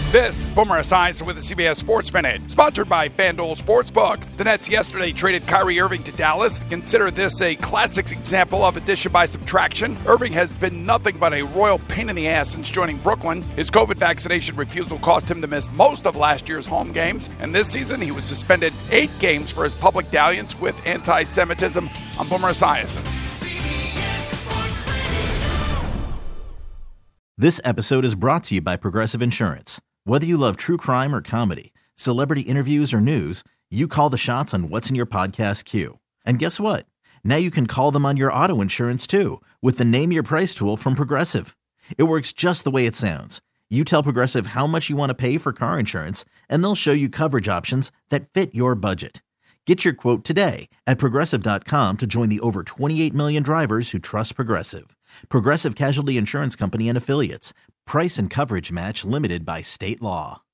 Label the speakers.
Speaker 1: This is Boomer Esiason with the CBS Sports Minute, sponsored by FanDuel Sportsbook. The Nets yesterday traded Kyrie Irving to Dallas. Consider this a classic example of addition by subtraction. Irving has been nothing but a royal pain in the ass since joining Brooklyn. His COVID vaccination refusal caused him to miss most of last year's home games. And this season, he was suspended 8 games for his public dalliance with anti-Semitism. I'm Boomer Esiason.
Speaker 2: This episode is brought to you by Progressive Insurance. Whether you love true crime or comedy, celebrity interviews or news, you call the shots on what's in your podcast queue. And guess what? Now you can call them on your auto insurance too with the Name Your Price tool from Progressive. It works just the way it sounds. You tell Progressive how much you want to pay for car insurance, and they'll show you coverage options that fit your budget. Get your quote today at Progressive.com to join the over 28 million drivers who trust Progressive. Progressive Casualty Insurance Company and Affiliates. Price and coverage match limited by state law.